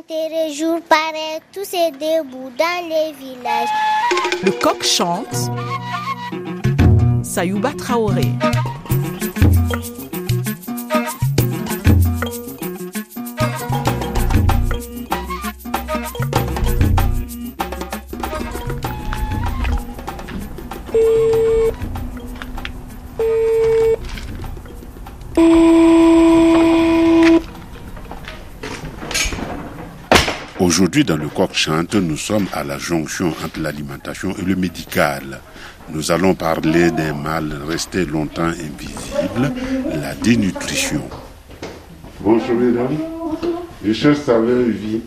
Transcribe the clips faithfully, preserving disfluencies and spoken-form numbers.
intérêt jour paraît, tous ces debout dans les villages. Le coq chante. Sayouba Traoré. Aujourd'hui, dans le coq chante, nous sommes à la jonction entre l'alimentation et le médical. Nous allons parler d'un mal resté longtemps invisible, la dénutrition. Bonjour mesdames, je cherche Saveur Vie.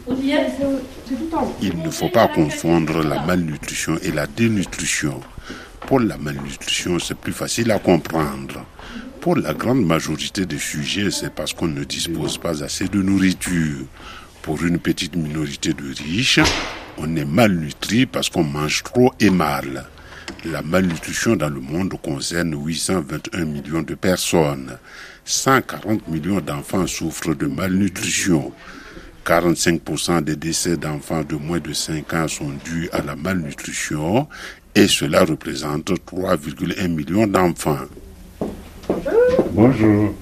Il ne faut pas confondre la malnutrition et la dénutrition. Pour la malnutrition, c'est plus facile à comprendre. Pour la grande majorité des sujets, c'est parce qu'on ne dispose pas assez de nourriture. Pour une petite minorité de riches, on est malnutri parce qu'on mange trop et mal. La malnutrition dans le monde concerne huit cent vingt et un millions de personnes. cent quarante millions d'enfants souffrent de malnutrition. quarante-cinq pour cent des décès d'enfants de moins de cinq ans sont dus à la malnutrition et cela représente trois virgule un millions d'enfants. Bonjour. Bonjour.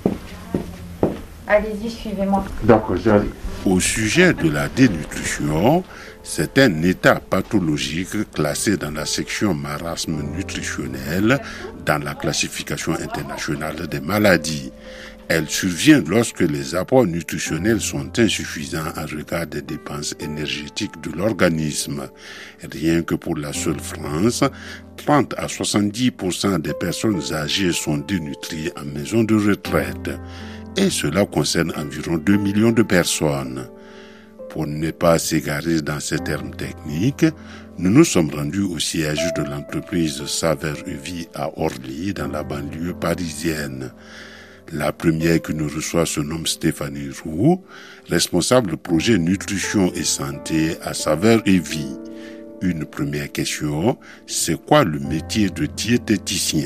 Allez-y, suivez-moi. D'accord, j'arrive. Au sujet de la dénutrition, c'est un état pathologique classé dans la section marasme nutritionnel dans la classification internationale des maladies. Elle survient lorsque les apports nutritionnels sont insuffisants en regard des dépenses énergétiques de l'organisme. Rien que pour la seule France, trente à soixante-dix pour cent des personnes âgées sont dénutries en maison de retraite. Et cela concerne environ deux millions de personnes. Pour ne pas s'égarer dans ces termes techniques, nous nous sommes rendus au siège de l'entreprise Saveur Vie à Orly, dans la banlieue parisienne. La première qui nous reçoit se nomme Stéphanie Roux, responsable projet nutrition et santé à Saveur Vie. Une première question, c'est quoi le métier de diététicien ?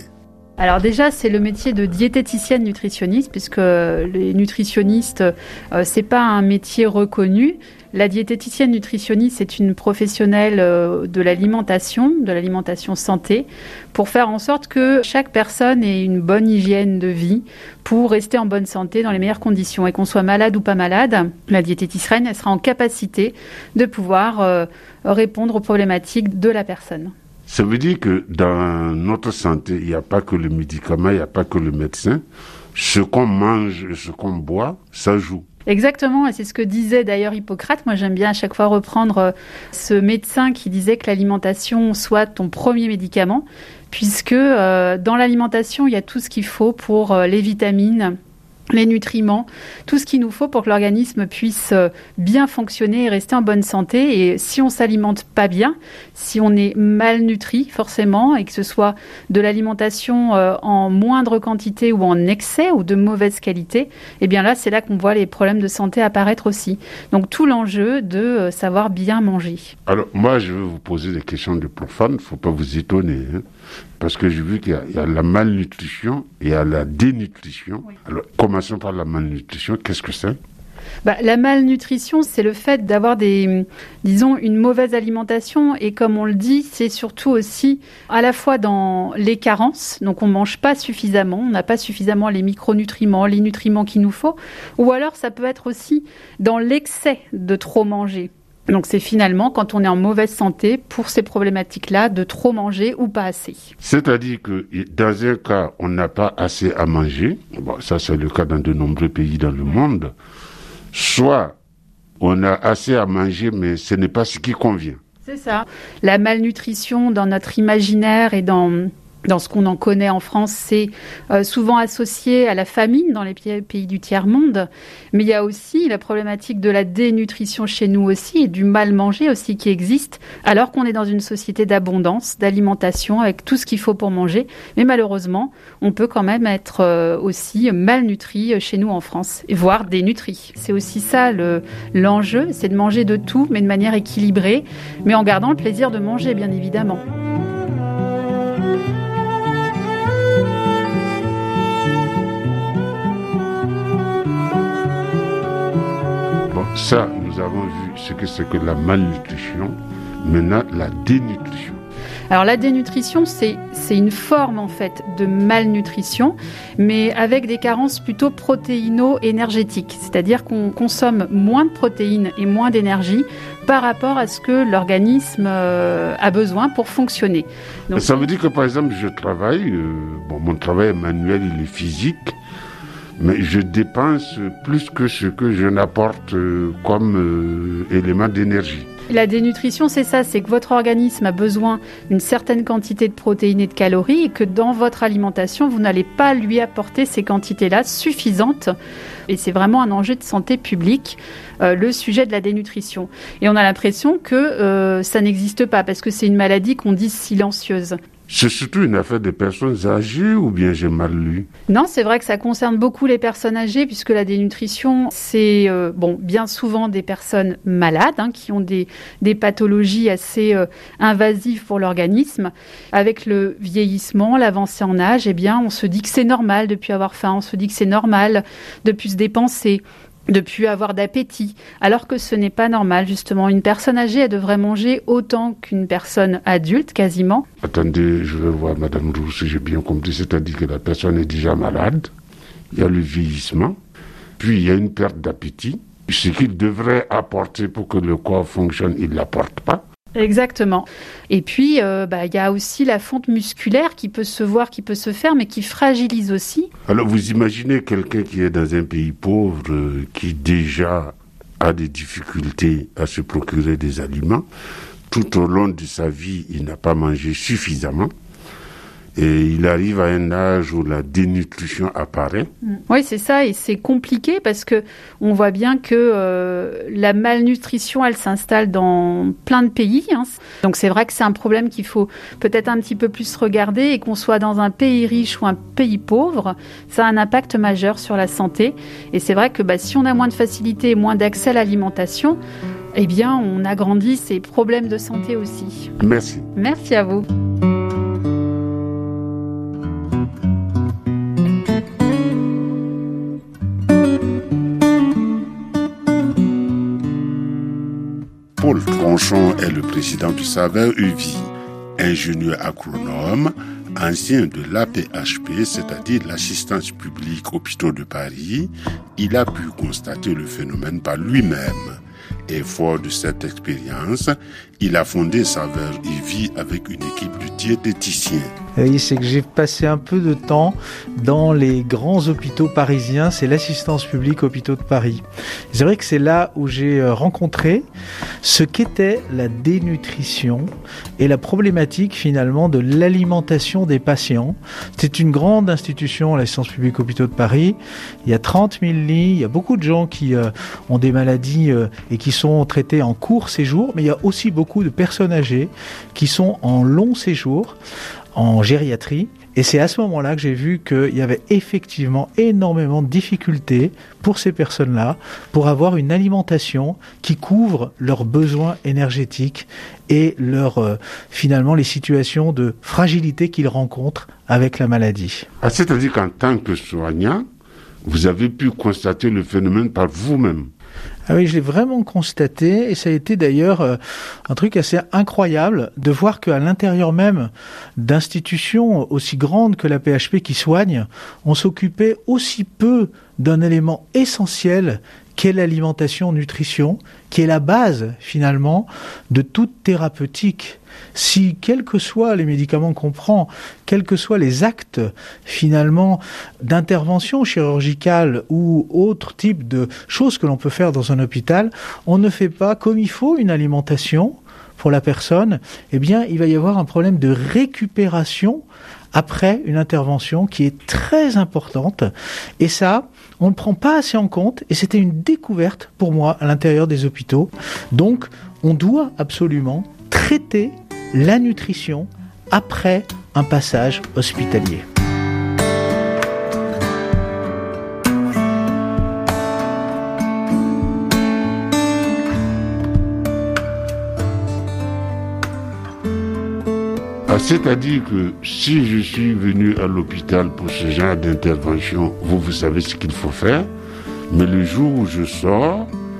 Alors déjà, c'est le métier de diététicienne nutritionniste, puisque les nutritionnistes, euh, c'est pas un métier reconnu. La diététicienne nutritionniste, c'est une professionnelle euh, de l'alimentation, de l'alimentation santé, pour faire en sorte que chaque personne ait une bonne hygiène de vie pour rester en bonne santé dans les meilleures conditions. Et qu'on soit malade ou pas malade, la diététicienne, elle sera en capacité de pouvoir euh, répondre aux problématiques de la personne. Ça veut dire que dans notre santé, il n'y a pas que le médicament, il n'y a pas que le médecin. Ce qu'on mange et ce qu'on boit, ça joue. Exactement, et c'est ce que disait d'ailleurs Hippocrate. Moi, j'aime bien à chaque fois reprendre ce médecin qui disait que l'alimentation soit ton premier médicament, puisque euh, dans l'alimentation, il y a tout ce qu'il faut pour euh, les vitamines, les nutriments, tout ce qu'il nous faut pour que l'organisme puisse bien fonctionner et rester en bonne santé. Et si on s'alimente pas bien, si on est malnutri forcément, et que ce soit de l'alimentation en moindre quantité ou en excès ou de mauvaise qualité, eh bien là, c'est là qu'on voit les problèmes de santé apparaître aussi. Donc tout l'enjeu de savoir bien manger. Alors moi, je vais vous poser des questions de profane, il ne faut pas vous étonner, hein, parce que j'ai vu qu'il y a, il y a la malnutrition et il y a la dénutrition. Oui. Alors, commençons par la malnutrition. Qu'est-ce que c'est ? Bah, la malnutrition, c'est le fait d'avoir des, disons, une mauvaise alimentation. Et comme on le dit, c'est surtout aussi à la fois dans les carences. Donc, on mange pas suffisamment. On n'a pas suffisamment les micronutriments, les nutriments qu'il nous faut. Ou alors, ça peut être aussi dans l'excès de trop manger. Donc c'est finalement quand on est en mauvaise santé pour ces problématiques-là de trop manger ou pas assez. C'est-à-dire que dans un cas, on n'a pas assez à manger, bon, ça c'est le cas dans de nombreux pays dans le monde, soit on a assez à manger mais ce n'est pas ce qui convient. C'est ça. La malnutrition dans notre imaginaire et dans... Dans ce qu'on en connaît en France, c'est euh, souvent associé à la famine dans les pays du tiers-monde. Mais il y a aussi la problématique de la dénutrition chez nous aussi et du mal manger aussi qui existe, alors qu'on est dans une société d'abondance, d'alimentation, avec tout ce qu'il faut pour manger. Mais malheureusement, on peut quand même être euh, aussi malnutri chez nous en France, voire dénutri. C'est aussi ça le, l'enjeu, c'est de manger de tout, mais de manière équilibrée, mais en gardant le plaisir de manger, bien évidemment. Ça, nous nous avons vu ce que c'est que la malnutrition. Maintenant, la dénutrition. Alors la dénutrition, c'est, c'est une forme en fait de malnutrition, mais avec des carences plutôt protéino-énergétiques. C'est-à-dire qu'on consomme moins de protéines et moins d'énergie par rapport à ce que l'organisme euh, a besoin pour fonctionner. Donc, ça veut dire que par exemple, je travaille, euh, bon, mon travail est manuel, il est physique, mais je dépense plus que ce que je n'apporte euh, comme euh, élément d'énergie. La dénutrition, c'est ça, c'est que votre organisme a besoin d'une certaine quantité de protéines et de calories et que dans votre alimentation, vous n'allez pas lui apporter ces quantités-là suffisantes. Et c'est vraiment un enjeu de santé publique, euh, le sujet de la dénutrition. Et on a l'impression que euh, ça n'existe pas parce que c'est une maladie qu'on dit silencieuse. C'est surtout une affaire des personnes âgées ou bien j'ai mal lu? Non, c'est vrai que ça concerne beaucoup les personnes âgées puisque la dénutrition, c'est euh, bon, bien souvent des personnes malades hein, qui ont des, des pathologies assez euh, invasives pour l'organisme. Avec le vieillissement, l'avancée en âge, eh bien, on se dit que c'est normal de plus avoir faim, on se dit que c'est normal de plus se dépenser, de plus avoir d'appétit, alors que ce n'est pas normal, justement. Une personne âgée, elle devrait manger autant qu'une personne adulte, quasiment. Attendez, je vais voir Madame Roux, si j'ai bien compris, c'est-à-dire que la personne est déjà malade, il y a le vieillissement, puis il y a une perte d'appétit. Ce qu'il devrait apporter pour que le corps fonctionne, il ne l'apporte pas. Exactement. Et puis, euh, bah, y a aussi la fonte musculaire qui peut se voir, qui peut se faire, mais qui fragilise aussi. Alors, vous imaginez quelqu'un qui est dans un pays pauvre, euh, qui déjà a des difficultés à se procurer des aliments. Tout au long de sa vie, il n'a pas mangé suffisamment. Et il arrive à un âge où la dénutrition apparaît. Oui, c'est ça, et c'est compliqué parce que on voit bien que euh, la malnutrition, elle s'installe dans plein de pays. Hein. Donc c'est vrai que c'est un problème qu'il faut peut-être un petit peu plus regarder et qu'on soit dans un pays riche ou un pays pauvre, ça a un impact majeur sur la santé. Et c'est vrai que bah, si on a moins de facilité et moins d'accès à l'alimentation, eh bien on agrandit ces problèmes de santé aussi. Merci. Merci à vous. Paul Tronchon est le président du Saveur U V I, ingénieur agronome, ancien de l'A P H P, c'est-à-dire l'Assistance publique Hôpitaux de Paris. Il a pu constater le phénomène par lui-même. Et fort de cette expérience, il a fondé Saveur U V I avec une équipe de diététiciens. Oui, c'est que j'ai passé un peu de temps dans les grands hôpitaux parisiens, c'est l'Assistance publique Hôpitaux de Paris. C'est vrai que c'est là où j'ai rencontré ce qu'était la dénutrition et la problématique finalement de l'alimentation des patients. C'est une grande institution, l'Assistance publique Hôpitaux de Paris. Il y a trente mille lits, il y a beaucoup de gens qui euh, ont des maladies euh, et qui sont traités en court séjour, mais il y a aussi beaucoup de personnes âgées qui sont en long séjour, en gériatrie. Et c'est à ce moment-là que j'ai vu qu'il y avait effectivement énormément de difficultés pour ces personnes-là pour avoir une alimentation qui couvre leurs besoins énergétiques et leur, euh, finalement les situations de fragilité qu'ils rencontrent avec la maladie. Ah, c'est-à-dire qu'en tant que soignant, vous avez pu constater le phénomène par vous-même. Ah oui, je l'ai vraiment constaté et ça a été d'ailleurs euh, un truc assez incroyable de voir qu'à l'intérieur même d'institutions aussi grandes que l'A P H P qui soignent, on s'occupait aussi peu d'un élément essentiel qu'est l'alimentation nutrition, qui est la base finalement de toute thérapeutique. Si, quels que soient les médicaments qu'on prend, quels que soient les actes finalement d'intervention chirurgicale ou autre type de choses que l'on peut faire dans un hôpital, on ne fait pas comme il faut une alimentation pour la personne, eh bien il va y avoir un problème de récupération après une intervention qui est très importante. Et ça, on ne le prend pas assez en compte et c'était une découverte pour moi à l'intérieur des hôpitaux. Donc, on doit absolument traiter la nutrition après un passage hospitalier. Ah, c'est-à-dire que si je suis venu à l'hôpital pour ce genre d'intervention, vous, vous savez ce qu'il faut faire, mais le jour où je sors,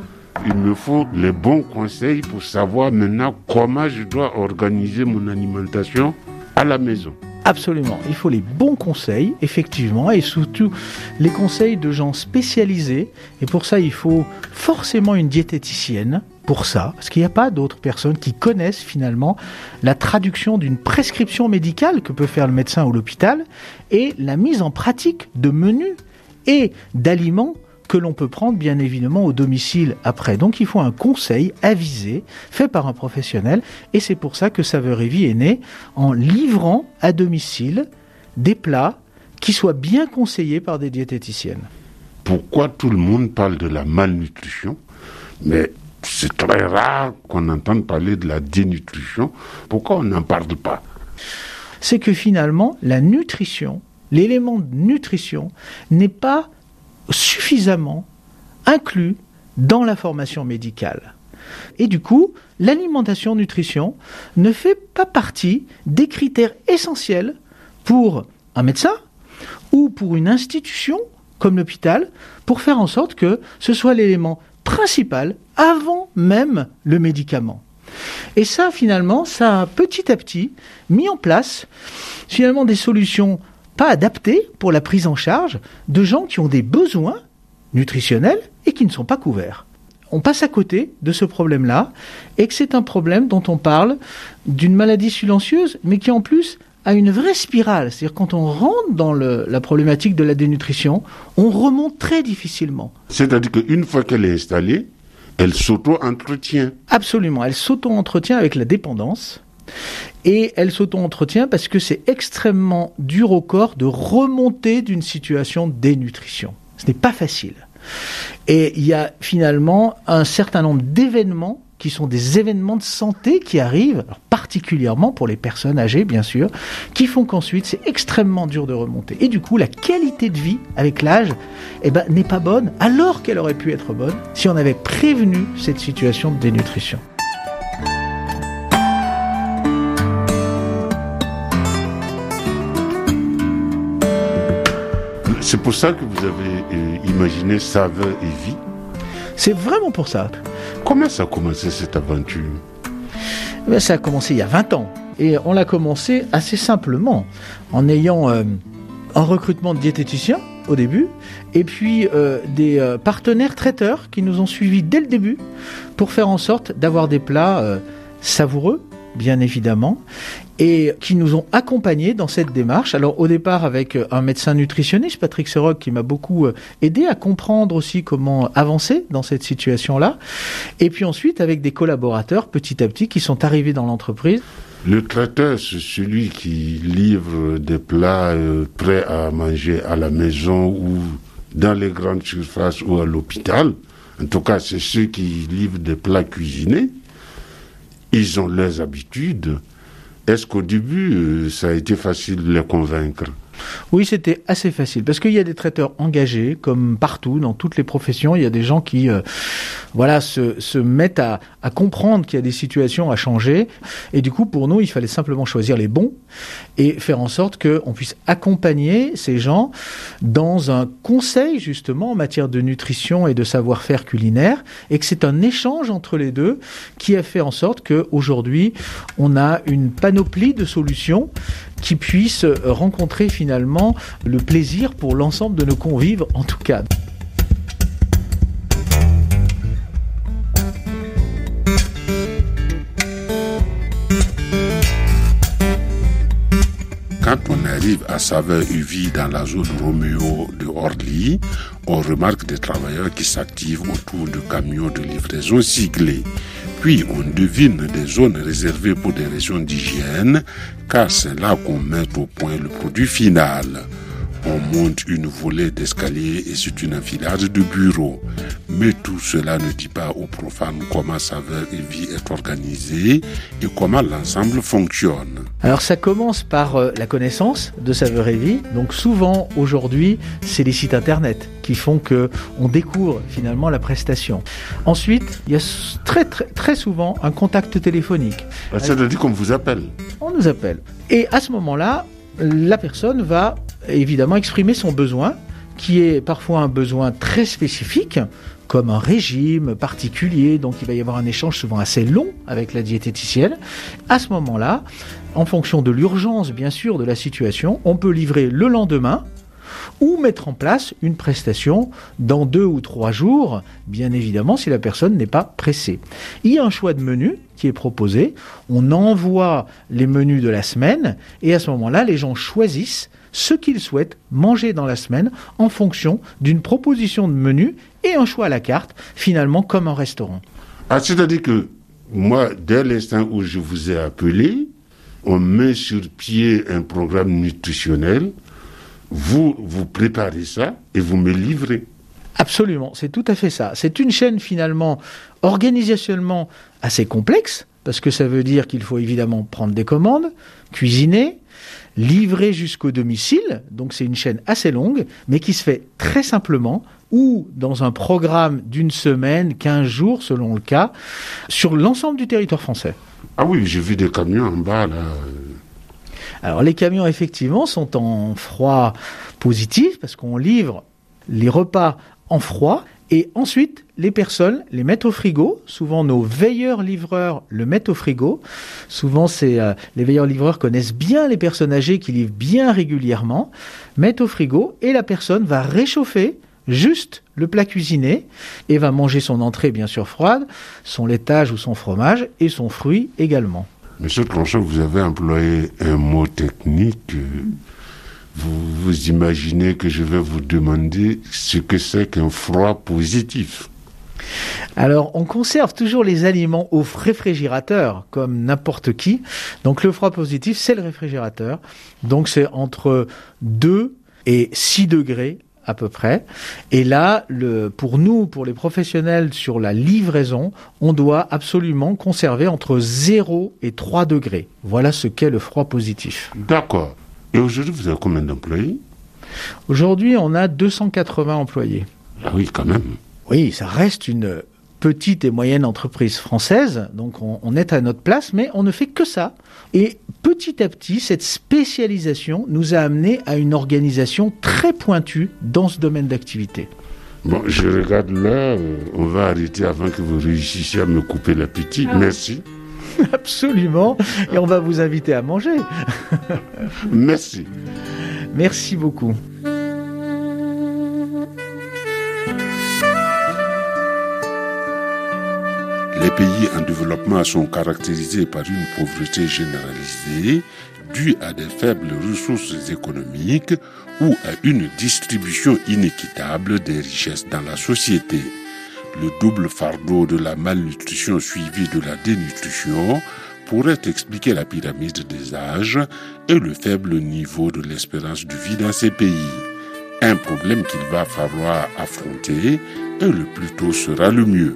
il me faut les bons conseils pour savoir maintenant comment je dois organiser mon alimentation à la maison. Absolument, il faut les bons conseils, effectivement, et surtout les conseils de gens spécialisés. Et pour ça, il faut forcément une diététicienne, pour ça, parce qu'il n'y a pas d'autres personnes qui connaissent finalement la traduction d'une prescription médicale que peut faire le médecin ou l'hôpital, et la mise en pratique de menus et d'aliments que l'on peut prendre bien évidemment au domicile après. Donc il faut un conseil avisé, fait par un professionnel, et c'est pour ça que Saveur et Vie est né en livrant à domicile des plats qui soient bien conseillés par des diététiciennes. Pourquoi tout le monde parle de la malnutrition, mais c'est très rare qu'on entende parler de la dénutrition. Pourquoi on n'en parle pas? C'est que finalement, la nutrition, l'élément de nutrition, n'est pas suffisamment inclus dans la formation médicale. Et du coup, l'alimentation-nutrition ne fait pas partie des critères essentiels pour un médecin ou pour une institution comme l'hôpital pour faire en sorte que ce soit l'élément principal avant même le médicament. Et ça, finalement, ça a petit à petit mis en place finalement des solutions pas adaptés pour la prise en charge de gens qui ont des besoins nutritionnels et qui ne sont pas couverts. On passe à côté de ce problème-là et que c'est un problème dont on parle d'une maladie silencieuse, mais qui en plus a une vraie spirale. C'est-à-dire quand on rentre dans le, la problématique de la dénutrition, on remonte très difficilement. C'est-à-dire qu'une fois qu'elle est installée, elle s'auto-entretient. Absolument, elle s'auto-entretient avec la dépendance. Et elle s'auto-entretient parce que c'est extrêmement dur au corps de remonter d'une situation de dénutrition. Ce n'est pas facile. Et il y a finalement un certain nombre d'événements qui sont des événements de santé qui arrivent, alors particulièrement pour les personnes âgées bien sûr, qui font qu'ensuite c'est extrêmement dur de remonter. Et du coup la qualité de vie avec l'âge eh ben, n'est pas bonne alors qu'elle aurait pu être bonne si on avait prévenu cette situation de dénutrition. C'est pour ça que vous avez euh, imaginé Saveur et Vie. C'est vraiment pour ça. Comment ça a commencé cette aventure? Ben, ça a commencé il y a vingt ans. Et on l'a commencé assez simplement, en ayant euh, un recrutement de diététiciens au début, et puis euh, des euh, partenaires traiteurs qui nous ont suivis dès le début pour faire en sorte d'avoir des plats euh, savoureux, bien évidemment, et qui nous ont accompagnés dans cette démarche. Alors au départ avec un médecin nutritionniste, Patrick Seroc, qui m'a beaucoup aidé à comprendre aussi comment avancer dans cette situation-là, et puis ensuite avec des collaborateurs petit à petit qui sont arrivés dans l'entreprise. Le traiteur, c'est celui qui livre des plats euh, prêts à manger à la maison ou dans les grandes surfaces ou à l'hôpital. En tout cas, c'est ceux qui livrent des plats cuisinés. Ils ont leurs habitudes. Est-ce qu'au début, euh, ça a été facile de les convaincre? Oui, c'était assez facile, parce qu'il y a des traiteurs engagés, comme partout, dans toutes les professions. Il y a des gens qui euh, voilà, se, se mettent à, à comprendre qu'il y a des situations à changer. Et du coup, pour nous, il fallait simplement choisir les bons et faire en sorte qu'on puisse accompagner ces gens dans un conseil, justement, en matière de nutrition et de savoir-faire culinaire, et que c'est un échange entre les deux qui a fait en sorte qu'aujourd'hui, on a une panoplie de solutions qui puissent rencontrer finalement le plaisir pour l'ensemble de nos convives, en tout cas. Quand on arrive à Saveur et Vie dans la zone Roméo de Orly, on remarque des travailleurs qui s'activent autour de camions de livraison siglés. Puis on devine des zones réservées pour des raisons d'hygiène, car c'est là qu'on met au point le produit final. On monte une volée d'escalier et c'est une enfilade de bureaux. Mais tout cela ne dit pas aux profanes comment Saveur et Vie est organisée et comment l'ensemble fonctionne. Alors ça commence par euh, la connaissance de Saveur et Vie. Donc souvent aujourd'hui, c'est les sites internet qui font que on découvre finalement la prestation. Ensuite, il y a très très très souvent un contact téléphonique. C'est-à-dire qu'on vous appelle. On nous appelle. Et à ce moment-là, la personne va évidemment exprimer son besoin, qui est parfois un besoin très spécifique, comme un régime particulier, donc il va y avoir un échange souvent assez long avec la diététicienne. À ce moment-là, en fonction de l'urgence, bien sûr, de la situation, on peut livrer le lendemain ou mettre en place une prestation dans deux ou trois jours, bien évidemment, si la personne n'est pas pressée. Il y a un choix de menu qui est proposé. On envoie les menus de la semaine et à ce moment-là, les gens choisissent ce qu'ils souhaitent manger dans la semaine en fonction d'une proposition de menu et un choix à la carte, finalement comme un restaurant. Ah, c'est-à-dire que moi, dès l'instant où je vous ai appelé, on met sur pied un programme nutritionnel, vous, vous préparez ça et vous me livrez. Absolument, c'est tout à fait ça. C'est une chaîne finalement organisationnellement assez complexe, parce que ça veut dire qu'il faut évidemment prendre des commandes, cuisiner, livrer jusqu'au domicile, donc c'est une chaîne assez longue, mais qui se fait très simplement, ou dans un programme d'une semaine, quinze jours selon le cas, sur l'ensemble du territoire français. Ah oui, j'ai vu des camions en bas là. Alors les camions effectivement sont en froid positif, parce qu'on livre les repas en froid, et ensuite, les personnes les mettent au frigo. Souvent, nos veilleurs-livreurs le mettent au frigo. Souvent, c'est, euh, les veilleurs-livreurs connaissent bien les personnes âgées qui livrent bien régulièrement, mettent au frigo, et la personne va réchauffer juste le plat cuisiné et va manger son entrée bien sûr froide, son laitage ou son fromage, et son fruit également. Monsieur Tronchet, vous avez employé un mot technique. Vous, vous imaginez que je vais vous demander ce que c'est qu'un froid positif? Alors, on conserve toujours les aliments au réfrigérateur, comme n'importe qui. Donc, le froid positif, c'est le réfrigérateur. Donc, c'est entre deux et six degrés à peu près. Et là, le, pour nous, pour les professionnels sur la livraison, on doit absolument conserver entre zéro et trois degrés. Voilà ce qu'est le froid positif. D'accord. Et aujourd'hui, vous avez combien d'employés? Aujourd'hui, on a deux cent quatre-vingts employés. Ah oui, quand même. Oui, ça reste une petite et moyenne entreprise française, donc on, on est à notre place, mais on ne fait que ça. Et petit à petit, cette spécialisation nous a amené à une organisation très pointue dans ce domaine d'activité. Bon, je regarde là, on va arrêter avant que vous réussissiez à me couper l'appétit. Merci. Absolument, et on va vous inviter à manger. Merci. Merci beaucoup. Les pays en développement sont caractérisés par une pauvreté généralisée due à des faibles ressources économiques ou à une distribution inéquitable des richesses dans la société. Le double fardeau de la malnutrition suivi de la dénutrition pourrait expliquer la pyramide des âges et le faible niveau de l'espérance de vie dans ces pays. Un problème qu'il va falloir affronter et le plus tôt sera le mieux.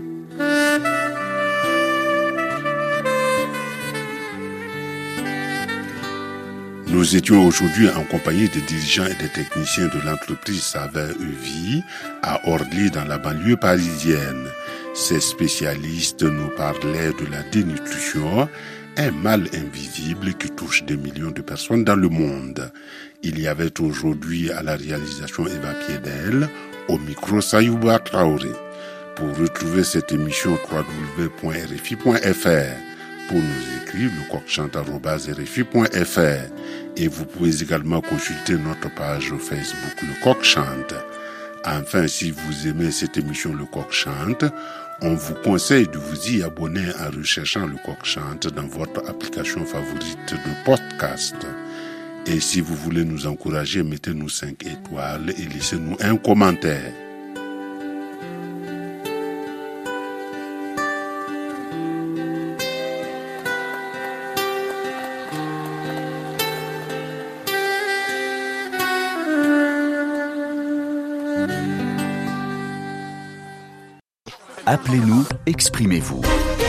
Nous étions aujourd'hui en compagnie des dirigeants et des techniciens de l'entreprise Savin Euvie à Orly dans la banlieue parisienne. Ces spécialistes nous parlaient de la dénutrition, un mal invisible qui touche des millions de personnes dans le monde. Il y avait aujourd'hui à la réalisation Eva Piedel, au micro Sayouba Traoré. Pour retrouver cette émission, w w w point r f i point f r. Pour nous écrire, le coq chante arobase r f i point f r. Et vous pouvez également consulter notre page Facebook Le Coq Chante. Enfin, si vous aimez cette émission Le Coq Chante, on vous conseille de vous y abonner en recherchant Le Coq Chante dans votre application favorite de podcast. Et si vous voulez nous encourager, mettez-nous cinq étoiles et laissez-nous un commentaire. Appelez-nous, exprimez-vous.